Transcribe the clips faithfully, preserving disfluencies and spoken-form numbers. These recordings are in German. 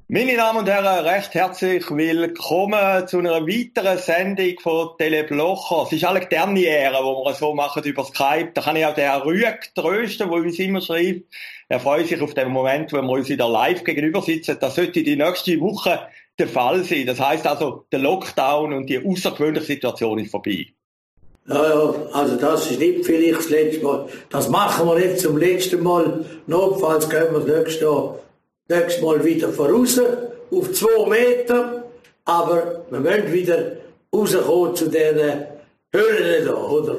Meine Damen und Herren, recht herzlich willkommen zu einer weiteren Sendung von Teleblocher. Es ist alle Derniere, die wir so machen über Skype. Da kann ich auch den Herrn Rüegg trösten, der uns immer schreibt. Er freut sich auf den Moment, wo wir uns wieder live gegenüber sitzen. Das sollte die nächste Woche der Fall sein. Das heisst also, der Lockdown und die außergewöhnliche Situation ist vorbei. Ja, ja, also das ist nicht vielleicht das letzte Mal. Das machen wir nicht zum letzten Mal. Notfalls können wir das nächste Mal. Nächstes Mal wieder voraus, auf zwei Meter, aber wir wollen wieder rauskommen zu diesen Höhlen da, oder?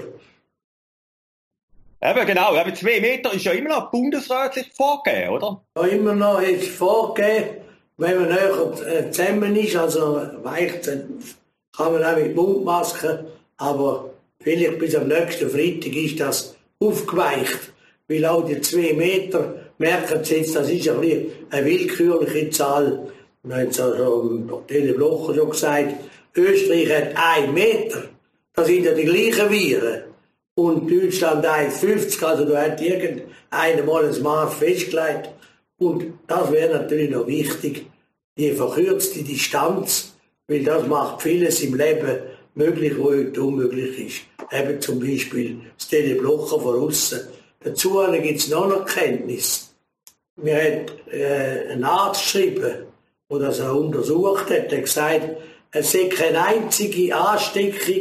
Eben, genau, eben zwei Meter ist ja immer noch bundesrätlich vorgegeben, oder? Ja, immer noch ist vorgegeben, wenn man näher zusammen ist, also weicht, kann man auch mit Mundmasken, aber vielleicht bis am nächsten Freitag ist das aufgeweicht, weil auch die zwei Meter merken Sie jetzt, das ist ein bisschen eine willkürliche Zahl. Wir haben es also im Teleblocher schon gesagt, Österreich hat einen Meter. Das sind ja die gleichen Viren. Und Deutschland eins Komma fünfzig, also da hat irgendeiner mal ein Maß festgelegt. Und das wäre natürlich noch wichtig, die verkürzte Distanz, weil das macht vieles im Leben möglich, was heute unmöglich ist. Eben zum Beispiel das Teleblocher von aussen. Dazu gibt es noch eine Kenntnis. Mir hat äh, ein Arzt geschrieben, der das auch untersucht hat, der gesagt, es sei keine einzige Ansteckung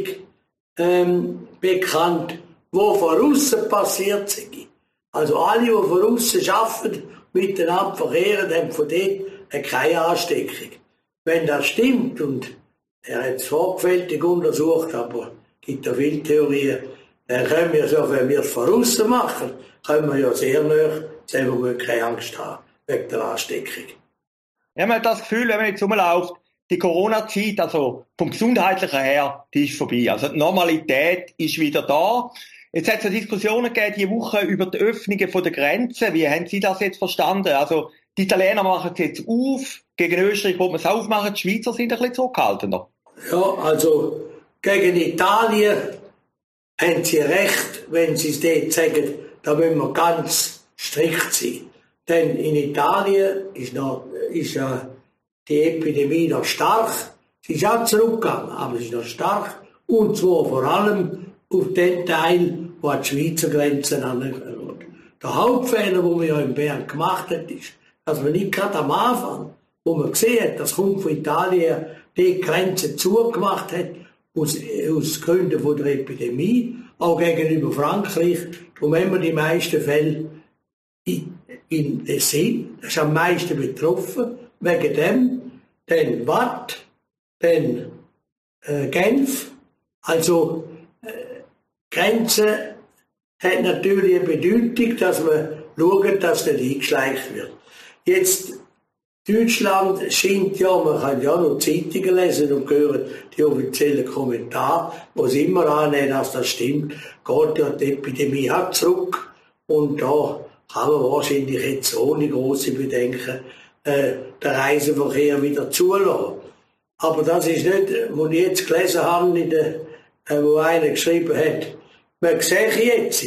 ähm, bekannt, die von aussen passiert sei. Also alle, die von aussen arbeiten, miteinander verkehren, haben von dort keine Ansteckung. Wenn das stimmt, und er hat es sorgfältig untersucht, aber es gibt ja viele Theorien, dann können wir so, wenn wir es von aussen machen, können wir ja sehr nah, selber müssen keine Angst haben, wegen der Ansteckung. Ja, man hat das Gefühl, wenn man jetzt rumläuft, die Corona-Zeit, also vom Gesundheitlichen her, die ist vorbei. Also die Normalität ist wieder da. Jetzt hat es eine Diskussion gegeben, diese Woche über die Öffnungen der Grenzen. Wie haben Sie das jetzt verstanden? Also die Italiener machen es jetzt auf, gegen Österreich wollen wir es aufmachen, die Schweizer sind ein bisschen zurückhaltender. Ja, also gegen Italien haben Sie recht, wenn Sie es dort sagen, da müssen wir ganz strikt sein. Denn in Italien ist, noch, ist ja die Epidemie noch stark. Sie ist auch zurückgegangen, aber sie ist noch stark. Und zwar vor allem auf den Teil, wo die Schweizer Grenzen angeht. Der Hauptfehler, den man ja in Bern gemacht hat, ist, dass man nicht gerade am Anfang, wo man gesehen hat, das kommt von Italien, die Grenzen zugemacht hat, aus, aus Gründen von der Epidemie, auch gegenüber Frankreich. Darum haben wir die meisten Fälle in, in Tessin, das ist am meisten betroffen, wegen dem, dann Watt, dann äh, Genf. Also äh, Grenzen hat natürlich eine Bedeutung, dass man schaut, dass nicht eingeschleicht wird. Jetzt Deutschland scheint ja, man kann ja noch Zeitungen lesen und hören die offiziellen Kommentare, wo sie immer annehmen, dass das stimmt, geht ja die Epidemie auch zurück. Und da kann man wahrscheinlich jetzt ohne große Bedenken äh, den Reiseverkehr wieder zulassen. Aber das ist nicht, was ich jetzt gelesen habe, in der, äh, wo einer geschrieben hat, man sieht jetzt,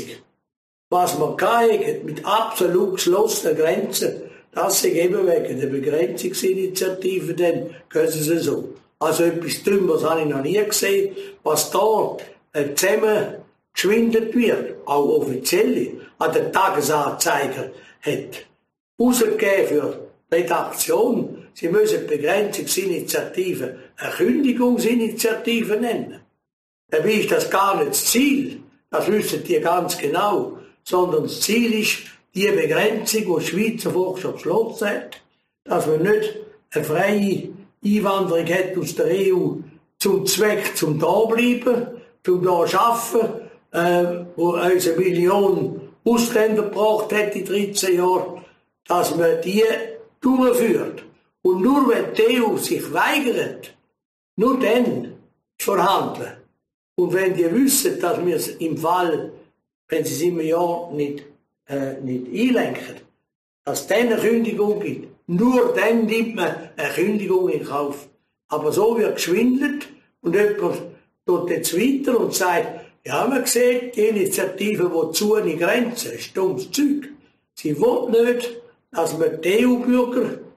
was man kann, mit absolut geschlossenen Grenzen, das ist eben wegen der Begrenzungsinitiative, dann können sie es so. Also etwas Dümmeres habe ich noch nie gesehen, was da äh, zusammen geschwindelt wird, auch offiziell. An der Tagesanzeiger hat rausgegeben für Redaktion, sie müssen Begrenzungsinitiative eine Kündigungsinitiative nennen. Dabei ist das gar nicht das Ziel, das wissen die ganz genau, sondern das Ziel ist, die Begrenzung, die die Schweiz sofort schon beschlossen hat, dass man nicht eine freie Einwanderung hat aus der E U zum Zweck zum Dableiben, zum da arbeiten, äh, wo uns eine Million Ausländer gebracht hat in dreizehn Jahren, dass man die durchführt. Und nur wenn die E U sich weigert, nur dann verhandeln. Und wenn die wissen, dass wir es im Fall, wenn sie es im Jahr nicht Äh, nicht einlenken, dass es dann eine Kündigung gibt. Nur dann nimmt man eine Kündigung in Kauf. Aber so wird geschwindelt und jemand tut jetzt weiter und sagt, ja, man sieht, die Initiative will zu an die Grenze. Das ist dummes Zeug. Sie will nicht, dass man die E U-Bürger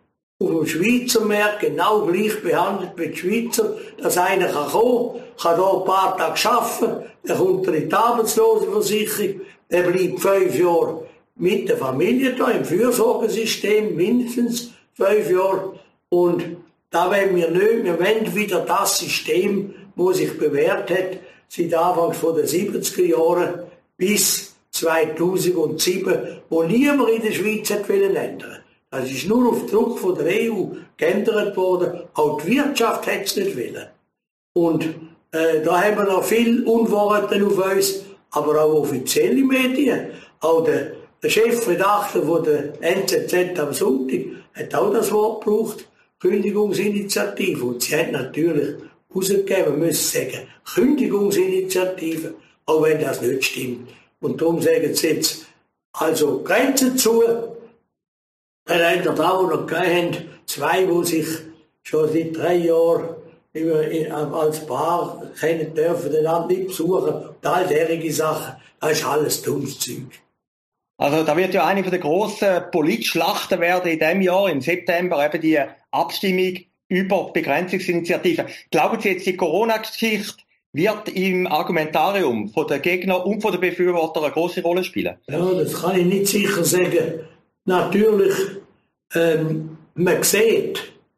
auf dem Schweizer Markt genau gleich behandelt wie die Schweizer, dass einer kann kommen, kann hier ein paar Tage arbeiten, dann kommt er in die Arbeitslosenversicherung, der bleibt fünf Jahre mit der Familie da im Fürsorgesystem, mindestens fünf Jahre. Und da wollen wir nicht, wir wollen wieder das System, das sich bewährt hat, seit Anfang von den siebziger Jahren bis zweitausendsieben, wo niemand in der Schweiz hat wollen ändern. Das ist nur auf Druck von der E U geändert worden. Auch die Wirtschaft hat es nicht wollen. Und äh, da haben wir noch viel Unwahrheiten auf uns, aber auch offizielle Medien. Auch der, der Chefredakteur von der N Z Z am Sonntag hat auch das Wort gebraucht, Kündigungsinitiative. Und sie hat natürlich rausgegeben, man muss sagen, Kündigungsinitiative, auch wenn das nicht stimmt. Und darum sagen sie jetzt, also Grenzen zu. Dann haben wir da, wo noch gegeben haben, zwei, die sich schon seit drei Jahren als Paar kennen dürfen, den Land nicht besuchen. Und all derige Sachen, das ist alles dummes Zeug. Also da wird ja eine der grossen Politschlachten werden in diesem Jahr, im September, eben die Abstimmung über Begrenzungsinitiativen. Glauben Sie jetzt, die Corona-Geschichte wird im Argumentarium von den Gegnern und von den Befürwortern eine grosse Rolle spielen? Ja, das kann ich nicht sicher sagen. Natürlich, ähm, man sieht,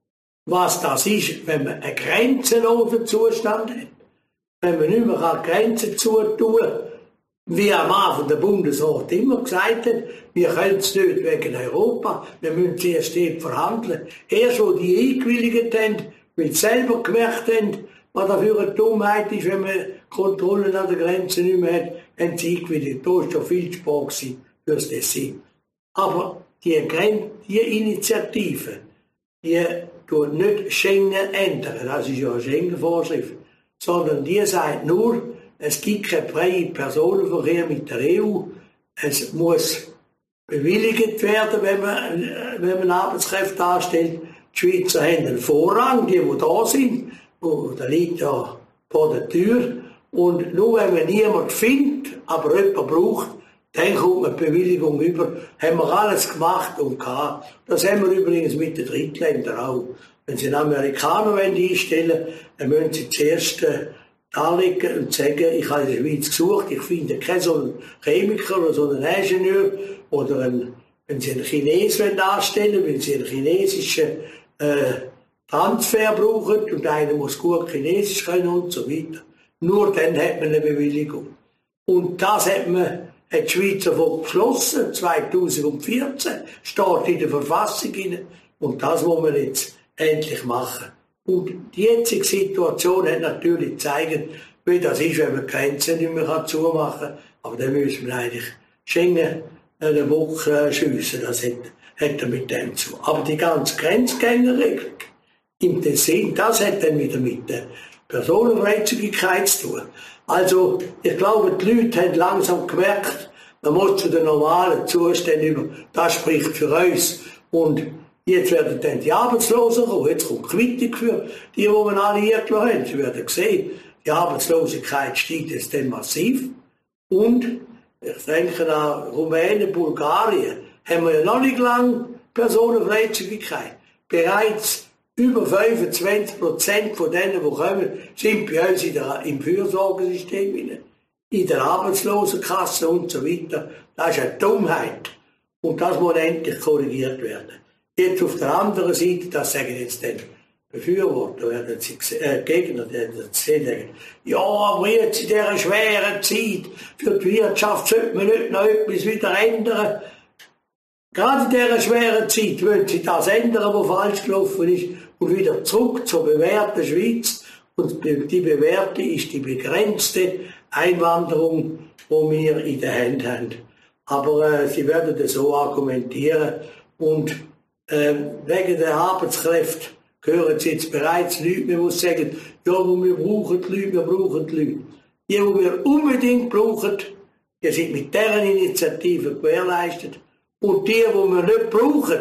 was das ist, wenn man einen grenzenlosen Zustand hat. Wenn man nicht mehr Grenzen zutun kann, wie am Anfang der Bundesrat immer gesagt hat, wir können es nicht wegen Europa, wir müssen zuerst dort verhandeln. Erst wo die eingewilligt haben, weil sie selber gemerkt haben, was da für eine Dummheit ist, wenn man Kontrollen an der Grenze nicht mehr hat, haben sie eingewilligt. Da war schon viel Sport für das Dessin. Aber die, die Initiative, die tut nicht Schengen ändern, das ist ja eine Schengen-Vorschrift, sondern die sagt nur, es gibt keinen freien Personenverkehr mit der E U, es muss bewilligt werden, wenn man, wenn man Arbeitskräfte anstellt. Die Schweizer haben einen Vorrang, die, die da sind, der liegt ja vor der Tür. Und nur wenn man niemanden findet, aber jemanden braucht, dann kommt man die Bewilligung über. Haben wir alles gemacht und gehabt. Das haben wir übrigens mit den Drittländern auch. Wenn Sie einen Amerikaner einstellen wollen, dann müssen Sie zuerst äh, darlegen und sagen, ich habe in der Schweiz gesucht, ich finde keinen so einen Chemiker oder so einen Ingenieur oder einen, wenn Sie einen Chinesen anstellen wollen, wenn Sie einen chinesischen äh, Transfer brauchen und einer muss gut Chinesisch können und so weiter. Nur dann hat man eine Bewilligung. Und das hat man hat die Schweiz davon beschlossen, zweitausendvierzehn, steht in der Verfassung rein. Und das muss man jetzt endlich machen. Und die jetzige Situation hat natürlich gezeigt, wie das ist, wenn man Grenzen nicht mehr zumachen kann. Aber dann müssen wir eigentlich Schengen eine Woche schiessen. Das hat, hat er mit dem zu. Aber die ganze Grenzgängerregelung im Tessin, das hat dann wieder mit der Personenfreizügigkeit zu tun. Also, ich glaube, die Leute haben langsam gemerkt, man muss zu den normalen Zuständen über, das spricht für uns. Und jetzt werden dann die Arbeitslosen kommen, jetzt kommt Quittung für die, die wir alle eingeladen haben. Sie werden sehen, die Arbeitslosigkeit steigt jetzt dann massiv. Und, ich denke an Rumänien, Bulgarien, haben wir ja noch nicht lange Personenfreizügigkeit. Bereits über fünfundzwanzig Prozent von denen, die kommen, sind bei uns in der, im Fürsorgesystem, in der Arbeitslosenkasse und so weiter. Das ist eine Dummheit. Und das muss endlich korrigiert werden. Jetzt auf der anderen Seite, das sagen jetzt den Befürworter, werden sie, äh, Gegner, die sagen, ja, aber jetzt in dieser schweren Zeit für die Wirtschaft sollte man nicht noch etwas wieder ändern. Gerade in dieser schweren Zeit wollen sie das ändern, was falsch gelaufen ist, und wieder zurück zur bewährten Schweiz. Und die bewährte ist die begrenzte Einwanderung, die wir in der Hand haben. Aber äh, sie werden das so argumentieren. Und äh, wegen der Arbeitskräfte hören sie jetzt bereits Leute, die sagen, ja, wo wir brauchen die Leute, wir brauchen die Leute. Die, die wir unbedingt brauchen, die sind mit deren Initiative gewährleistet. Und die, die wir nicht brauchen,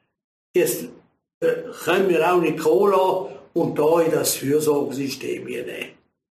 jetzt äh, können wir auch nicht kommen und da in das Fürsorgesystem nehmen.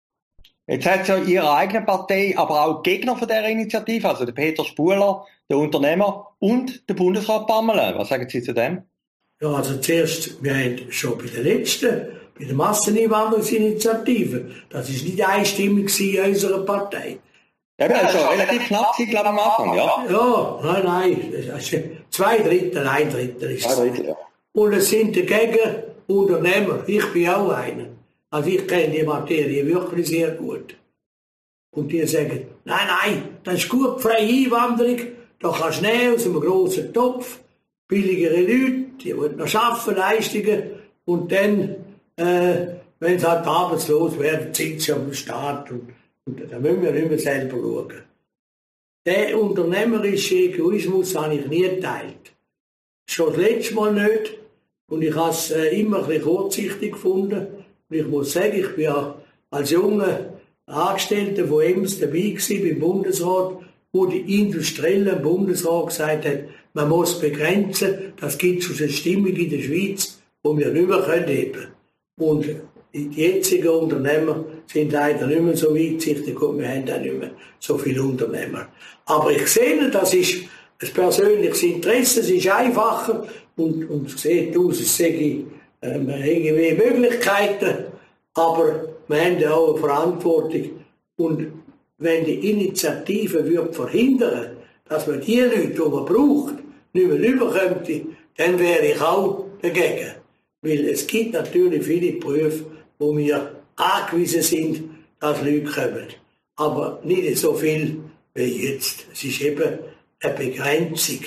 Jetzt hat es ja Ihre eigene Partei, aber auch Gegner von dieser Initiative, also der Peter Spuhler, der Unternehmer und der Bundesrat Parmelin. Was sagen Sie zu dem? Ja, also zuerst, wir haben schon bei der letzten, bei der Masseneinwanderungsinitiative, das ist nicht einstimmig in unserer Partei. Ja, das ist schon relativ knapp, glaube ich, am Anfang, ja? Ja, nein, nein, das ist zwei Drittel, ein Drittel ist es. Zwei Drittel, ja. Und es sind dagegen Unternehmer, ich bin auch einer. Also ich kenne die Materie wirklich sehr gut. Und die sagen, nein, nein, das ist gut, freie Einwanderung, da kannst du nehmen aus einem grossen Topf, billigere Leute, die wollen noch arbeiten, Leistungen, und dann, äh, wenn sie halt arbeitslos werden, sind sie am Staat, und, und da müssen wir nicht mehr selber schauen. Den unternehmerischen Egoismus habe ich nie geteilt. Schon das letzte Mal nicht, und ich habe es äh, immer ein bisschen kurzsichtig gefunden. Und ich muss sagen, ich bin ja als junger Angestellter von E M S dabei gewesen, beim Bundesrat, wo die Industriellen im Bundesrat gesagt hat, man muss begrenzen, das gibt schon eine Stimmung in der Schweiz, die wir nicht mehr heben können. Und die jetzigen Unternehmer sind leider nicht mehr so weitsichtig und wir haben auch nicht mehr so viele Unternehmer. Aber ich sehe, das ist ein persönliches Interesse, es ist einfacher und, und es sieht aus, es sei ähm, irgendwie Möglichkeiten, aber wir haben ja auch eine Verantwortung. Und wenn die Initiative würde verhindern, dass man die Leute, die man braucht, nicht mehr rüberkommt, dann wäre ich auch dagegen. Weil es gibt natürlich viele Berufe, wo wir angewiesen sind, dass Leute kommen. Aber nicht so viel wie jetzt. Es ist eben eine Begrenzung.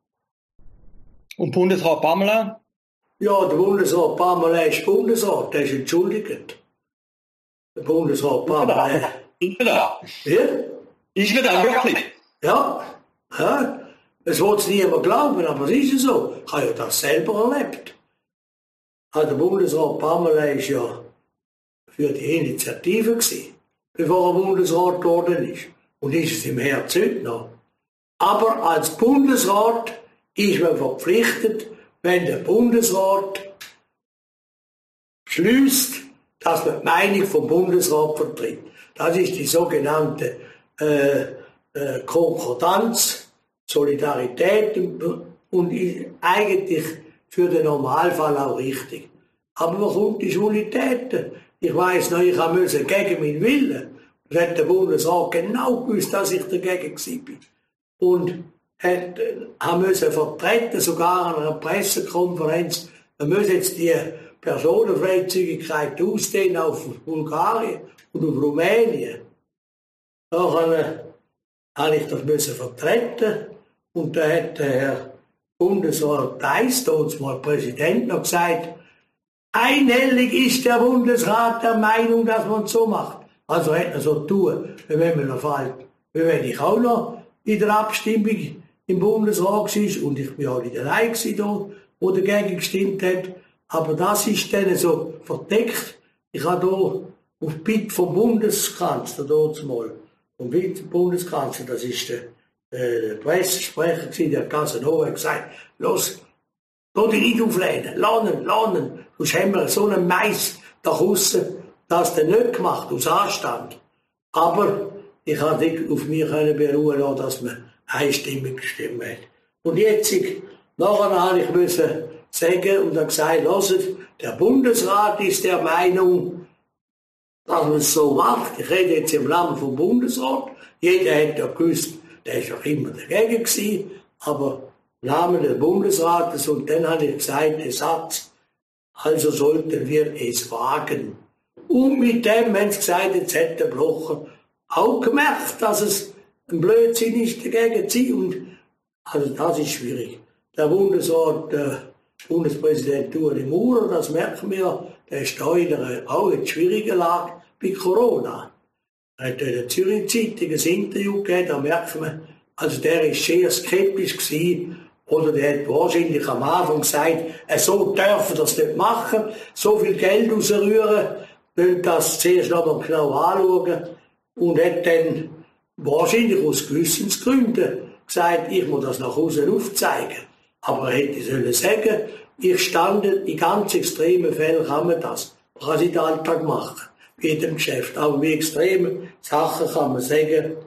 Und Bundesrat Pamela? Ja, der Bundesrat Pamela ist Bundesrat, der ist entschuldigt. Der Bundesrat Pamela. Ist er da? Ja? Ist er da wirklich? Ja. Ja. Es wird es niemand glauben, aber es ist so. Ich habe ja das selber erlebt. Also der Bundesrat Pamela ist ja für die Initiative gewesen, bevor er Bundesrat geworden ist. Und ist es im Herbst heute noch. Aber als Bundesrat ist man verpflichtet, wenn der Bundesrat beschließt, dass man die Meinung vom Bundesrat vertritt. Das ist die sogenannte äh, äh, Konkordanz, Solidarität und ist eigentlich für den Normalfall auch richtig. Aber man kommt die Schwulitäten. Ich weiss noch, ich musste gegen meinen Willen. Das hat der Bundesrat genau gewusst, dass ich dagegen war. Und hat, äh, musste vertreten, sogar an einer Pressekonferenz, wir müssen jetzt die Personenfreizügigkeit ausdehnen auf Bulgarien und auf Rumänien. Da äh, habe ich das müssen vertreten und da hat der Herr Bundesrat Theiss, damals mal Präsident, noch gesagt, einhellig ist der Bundesrat der Meinung, dass man es so macht. Also hätte er so tun, wie wenn man noch fällt, wie wenn ich auch noch in der Abstimmung im Bundesrat war und ich bin auch nicht allein da, wo dagegen gestimmt hat. Aber das ist dann so verdeckt. Ich habe hier auf Bitte vom Bundeskanzler, dort mal, vom Bundeskanzler, das ist der, äh, der Pressesprecher, der Casanova, hat gesagt, los, geh dich nicht auflehnen, lernen, lernen. Sonst haben wir so einen Mais da draussen, das hat er nicht gemacht, aus Anstand. Aber ich konnte auf mich beruhen lassen, dass man einstimmig gestimmt hat. Und jetzt, nachher habe ich müssen sagen und dann gesagt, hört, der Bundesrat ist der Meinung, dass man es so macht. Ich rede jetzt im Namen vom Bundesrat. Jeder hat ja gewusst, der ist auch immer dagegen gewesen, aber im Namen des Bundesrates. Und dann habe ich gesagt, den Satz, also sollten wir es wagen. Und mit dem haben sie gesagt, jetzt hat der Blocher auch gemerkt, dass es ein Blödsinn ist, dagegen zu sein. Und also das ist schwierig. Der Bundesrat, der Bundespräsident Ueli Maurer, das merken wir, der ist da in einer auch in schwieriger Lage bei Corona. Er hat in der Zürich Zeitung ein Interview gegeben, da merkt man, also der ist sehr skeptisch gewesen, oder der hat wahrscheinlich am Anfang gesagt, so dürfen wir das nicht machen, so viel Geld rausrühren, wollen das zuerst noch mal genau anschauen und hat dann wahrscheinlich aus Gewissensgründen gesagt, ich muss das nach außen aufzeigen. Aber er hätte sollen sagen, ich stand, in ganz extremen Fällen kann man das. Man kann es in den Alltag machen, bei jedem Geschäft. Aber bei extremen Sachen kann man sagen,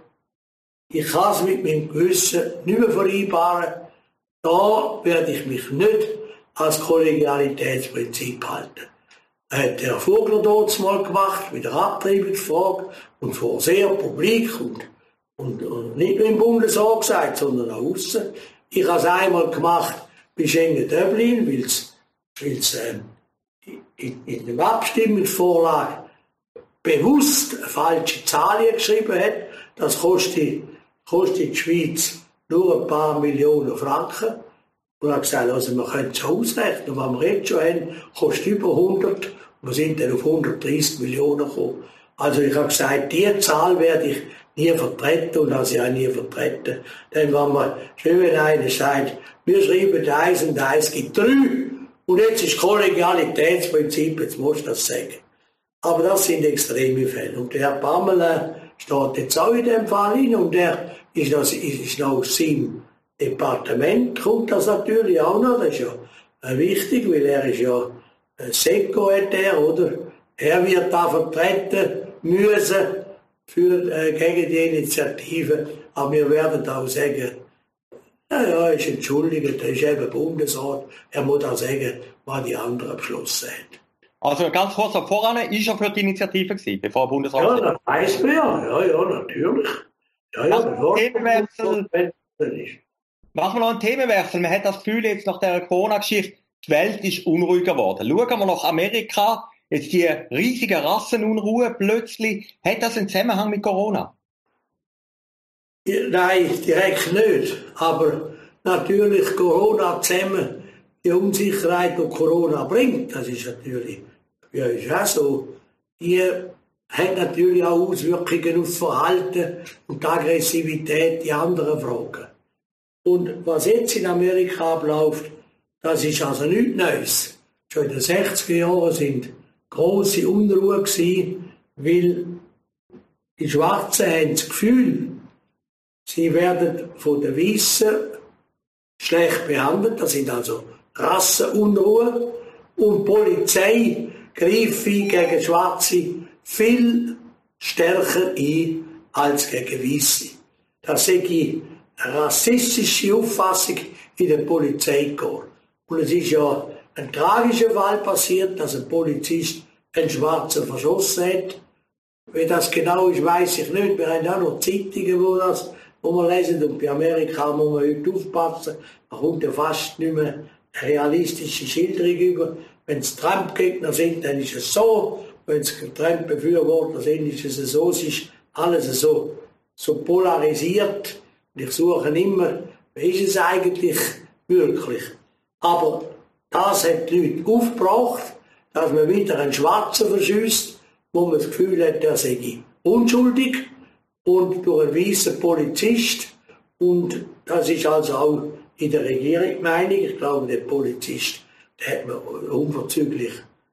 ich kann es mit meinem Gewissen nicht mehr vereinbaren. Da werde ich mich nicht als Kollegialitätsprinzip halten. Hat der Vogler dort mal gemacht, mit der Abtreibungsfrage und vor sehr publik und, und, und nicht nur im Bundesrat gesagt, sondern auch aussen. Ich habe es einmal gemacht bei Schengen-Dublin, weil es äh, in, in der Abstimmungsvorlage bewusst falsche Zahlen geschrieben hat. Das kostet, kostet die Schweiz nur ein paar Millionen Franken. Und habe gesagt, also wir können es ausrechnen. Was wir jetzt schon haben, kostet über hundert. Und wir sind dann auf hundertdreissig Millionen gekommen. Also ich habe gesagt, diese Zahl werde ich nie vertreten und habe sie auch nie vertreten. Denn wenn man, schön wenn einer sagt, wir schreiben eins und eins gibt drei. Und jetzt ist Kollegialitätsprinzip, jetzt musst du das sagen. Aber das sind extreme Fälle. Und der Herr Pamela steht jetzt auch in dem Fall hin und der ist noch, ist noch aus seinem Departement, kommt das natürlich auch noch. Das ist ja wichtig, weil er ist ja Sekretär, oder? Er wird da vertreten müssen für, äh, gegen die Initiative. Aber wir werden auch sagen, ja, ja, er ist entschuldigt, er ist eben Bundesrat, er muss auch sagen, was die anderen beschlossen haben. Also ganz kurz, voran ist er für die Initiative gewesen, bevor er Bundesrat war? Ja, das weiss man ja, ja, ja, natürlich. Ja, ja, bevor Themenwechsel. Machen wir noch einen Themenwechsel. Man hat das Gefühl, jetzt nach dieser Corona-Geschichte, die Welt ist unruhiger geworden. Schauen wir nach Amerika, jetzt die riesige Rassenunruhe plötzlich. Hat das einen Zusammenhang mit Corona? Nein, direkt nicht. Aber natürlich Corona zusammen, die Unsicherheit, die Corona bringt, das ist natürlich, ja, ist auch so, die hat natürlich auch Auswirkungen auf das Verhalten und die Aggressivität, die anderen Fragen. Und was jetzt in Amerika abläuft, das ist also nichts Neues. Schon in den sechziger Jahren sind grosse Unruhe gewesen, weil die Schwarzen haben das Gefühl, sie werden von den Weißen schlecht behandelt. Das sind also Rassenunruhen. Und die Polizei greift gegen Schwarze viel stärker ein als gegen Weiße. Das ist eine rassistische Auffassung in der Polizeikorps. Und es ist ja ein tragischer Fall passiert, dass ein Polizist einen Schwarzen verschossen hat. Wie das genau ist, weiss ich nicht. Wir haben auch noch Zeitungen, wo, das, wo wir lesen. Und bei Amerika muss man heute aufpassen. Da kommt ja fast nicht mehr eine realistische Schilderung über. Wenn es Trump-Gegner sind, dann ist es so. Wenn es Trump-Befürworter sind, ist es so. Es ist alles so, so polarisiert. Und ich suche immer, wie ist es eigentlich wirklich? Aber das hat die Leute aufgebracht, dass man wieder einen Schwarzen verschießt, wo man das Gefühl hat, der sei unschuldig und durch einen weißen Polizist. Und das ist also auch in der Regierung die Meinung. Ich glaube, der Polizist, der hat man unverzüglich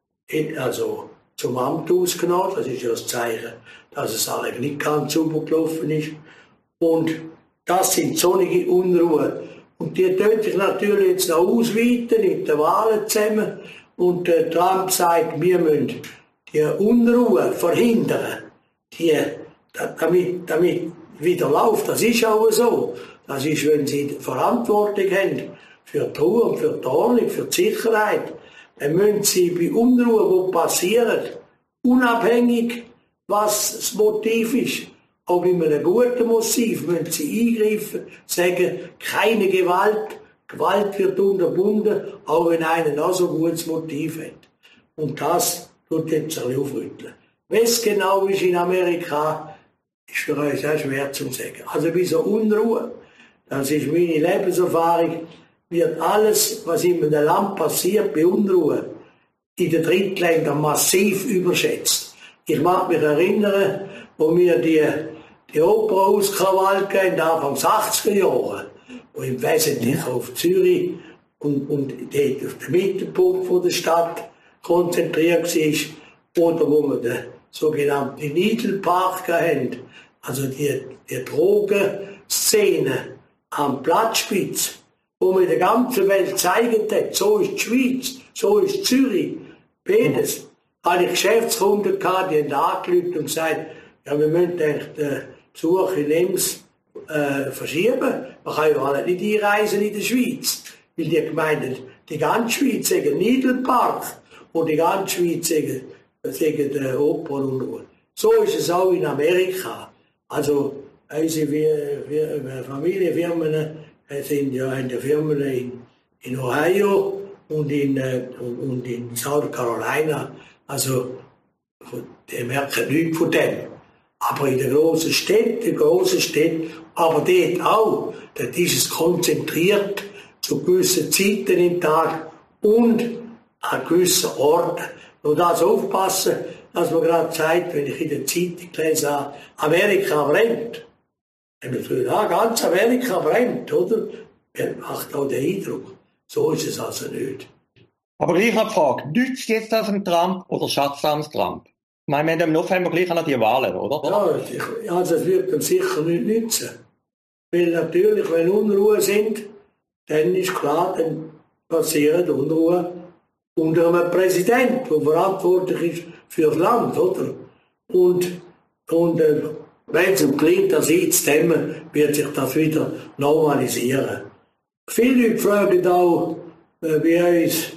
also zum Amt ausgenommen. Das ist ja das Zeichen, dass es eigentlich nicht ganz sauber gelaufen ist. Und das sind sonnige Unruhen. Und die tun sich natürlich jetzt noch ausweiten mit den Wahlen zusammen. Und äh, Trump sagt, wir müssen die Unruhe verhindern, die, damit, damit wieder läuft. Das ist auch so. Das ist, wenn sie Verantwortung haben für die Ruhe und für die Ordnung, für die Sicherheit, dann müssen sie bei Unruhe, die passieren, unabhängig, was das Motiv ist, auch mit einem guten Motiv, müssen sie eingreifen, sagen, keine Gewalt, Gewalt wird unterbunden, auch wenn einer noch so ein gutes Motiv hat. Und das tut jetzt ein bisschen aufrütteln. Was genau ist in Amerika, ist für uns auch schwer zu sagen. Also bei so Unruhe, das ist meine Lebenserfahrung, wird alles, was in einem Land passiert, bei Unruhe, in den Drittländern massiv überschätzt. Ich mag mich erinnern, wo wir die, die Oper auskrawallt haben, Anfang der achtziger Jahre, wo im Wesentlichen auf Zürich und, und dort auf den Mittelpunkt von der Stadt konzentriert war, oder wo wir den sogenannten Needle Park haben, also die, die Drogenszene am Platzspitz, wo man in der ganzen Welt gezeigt hat, so ist die Schweiz, so ist Zürich, beides. Mhm. Hatte ich Geschäftskunden gehabt, die haben angerufen und gesagt, ja, wir müssen eigentlich den Besuch in Ems äh, verschieben. Man kann ja alle nicht einreisen in der Schweiz. Weil die gemeint haben, die ganze Schweiz sagen Needlepark und die ganze Schweiz sagen, sagen der Opernunruhe. So ist es auch in Amerika. Also unsere wir, wir, Familienfirmen sind ja in der Firmen in, in Ohio und in, und, und in South Carolina. Also die merken nichts von dem. Aber in den grossen Städten, die grossen Städten, aber dort auch, dort ist es konzentriert zu gewissen Zeiten im Tag und an gewissen Orten. Nur das aufpassen, dass man gerade sagt, wenn ich in der Zeitung gelesen habe, Amerika brennt. Dann habe ich gesagt, ja, ganz Amerika brennt, oder? Das macht auch den Eindruck. So ist es also nicht. Aber gleich noch die Frage, nützt jetzt das dem Trump oder schadet es dem Trump? Ich meine, wir haben im November gleich noch die Wahlen, oder? Ja, also es wird ihm sicher nicht nützen. Weil natürlich, wenn Unruhe sind, dann ist klar, dann passiert Unruhe unter einem Präsident, der verantwortlich ist für das Land, oder? Und, und äh, wenn es ihm gelingt, das einzudämmen, wird sich das wieder normalisieren. Viele Leute fragen auch, äh, wie uns,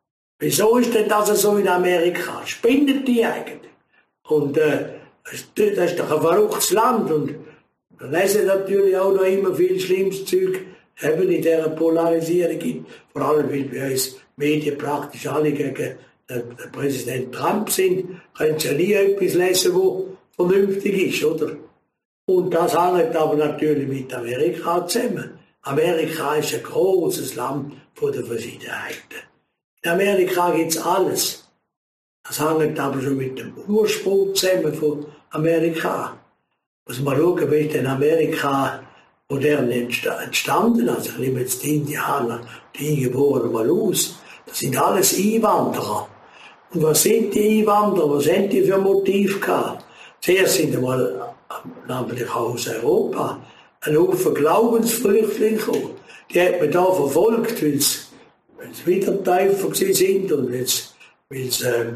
wieso ist denn das so in Amerika? Spinnen die eigentlich? Und äh, das ist doch ein verrücktes Land. Und wir lesen natürlich auch noch immer viel schlimmes Zeug, eben in dieser Polarisierung, vor allem weil bei uns Medien praktisch alle gegen den, den Präsident Trump sind, können sie ja nie etwas lesen, was vernünftig ist, oder? Und das hängt aber natürlich mit Amerika zusammen. Amerika ist ein großes Land von den Verschiedenheiten. In Amerika gibt es alles. Das hängt aber schon mit dem Ursprung zusammen von Amerika. Muss man schauen, wie ist denn Amerika modern entstanden? Also ich nehme jetzt die Indianer, die Eingeborenen mal aus. Das sind alles Einwanderer. Und was sind die Einwanderer? Was haben die für Motive gehabt? Zuerst sind einmal, namentlich auch aus Europa, ein Haufen Glaubensflüchtlinge gekommen. Die hat man da verfolgt, weil sie Wiedertäufer sind und weil sie, weil sie äh,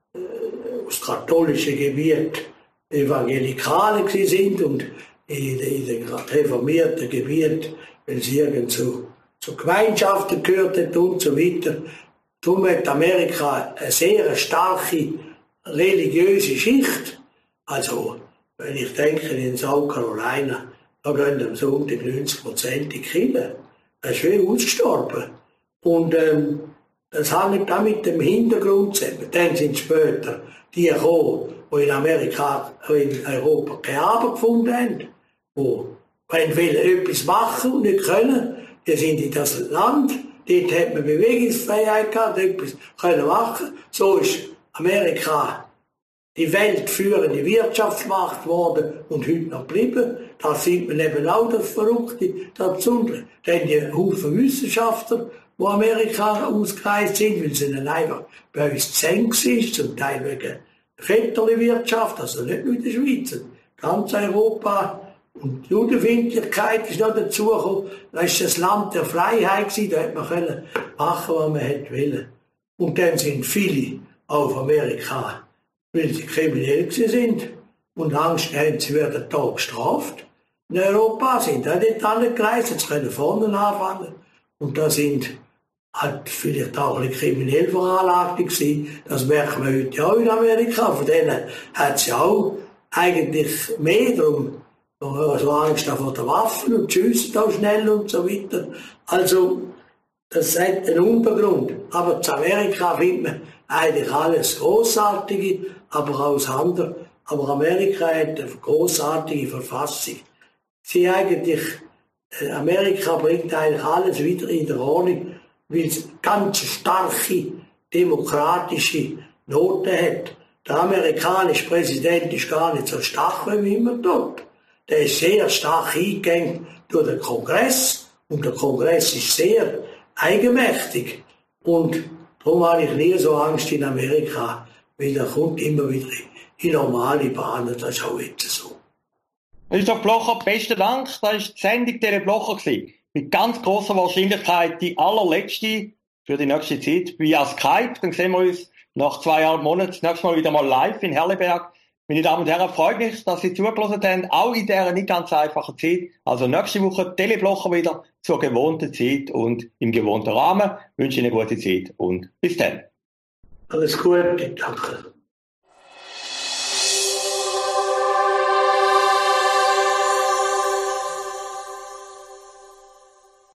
aus katholischen Gebieten Evangelikale sind und in, in den reformierten Gebieten, weil sie irgend zu, zu Gemeinschaften gehört hat und so weiter. Darum hat Amerika eine sehr starke religiöse Schicht. Also, wenn ich denke, in South Carolina, da gehen am Sonntag neunzig Prozent in die Kirche. Das ist wie ausgestorben. Und ähm, das hängt auch mit dem Hintergrund zusammen. Dann sind später die gekommen, die in Amerika, in Europa keine Arbeit gefunden haben, die wollen etwas machen und nicht können. Die sind in das Land, dort hat man Bewegungsfreiheit gehabt, etwas können machen. So ist Amerika die weltführende Wirtschaftsmacht geworden und heute noch geblieben. Da sieht man eben auch das Verrückte, das Besondere. Dann die Haufen Wissenschaftler, die Amerika ausgereist sind, weil sie dann einfach bei uns zu eng ist, zum Teil wegen Vetterli-Wirtschaft, also nicht nur in der Schweiz, ganz Europa. Und die Judenfindlichkeit ist noch dazugekommen. Das war das Land der Freiheit gewesen, da hätte man können machen, was man hätte wollen. Und dann sind viele auf Amerika, weil sie kriminell sind und Angst haben, sie werden da gestraft. In Europa sind auch nicht alle gereist, jetzt können vorne anfangen. Und da sind halt vielleicht auch ein bisschen kriminell veranlagt gewesen. Das merkt man heute auch in Amerika. Von denen hat es ja auch eigentlich mehr drum. So Angst vor den Waffen und schiessen da schnell und so weiter. Also, das hat einen Untergrund. Aber in Amerika findet man eigentlich alles Grossartige, aber auch das andere. Aber Amerika hat eine grossartige Verfassung. Sie eigentlich, Amerika bringt eigentlich alles wieder in der Ordnung, weil es ganz starke demokratische Noten hat. Der amerikanische Präsident ist gar nicht so stark, wie man immer tut. Der ist sehr stark eingegangen durch den Kongress und der Kongress ist sehr eigenmächtig. Und darum habe ich nie so Angst in Amerika, weil er kommt immer wieder in normale Bahnen. Das ist auch jetzt so. Christoph Blocher, besten Dank. Das war die Sendung der Blocher gewesen. Mit ganz grosser Wahrscheinlichkeit die allerletzte für die nächste Zeit via Skype. Dann sehen wir uns nach zweieinhalb Monaten das nächste Mal wieder mal live in Herleberg Meine Damen und Herren, freut mich, dass Sie zugelassen haben, auch in dieser nicht ganz einfachen Zeit. Also nächste Woche Teleblocher wieder zur gewohnten Zeit und im gewohnten Rahmen. Ich wünsche Ihnen eine gute Zeit und bis dann. Alles Gute, danke.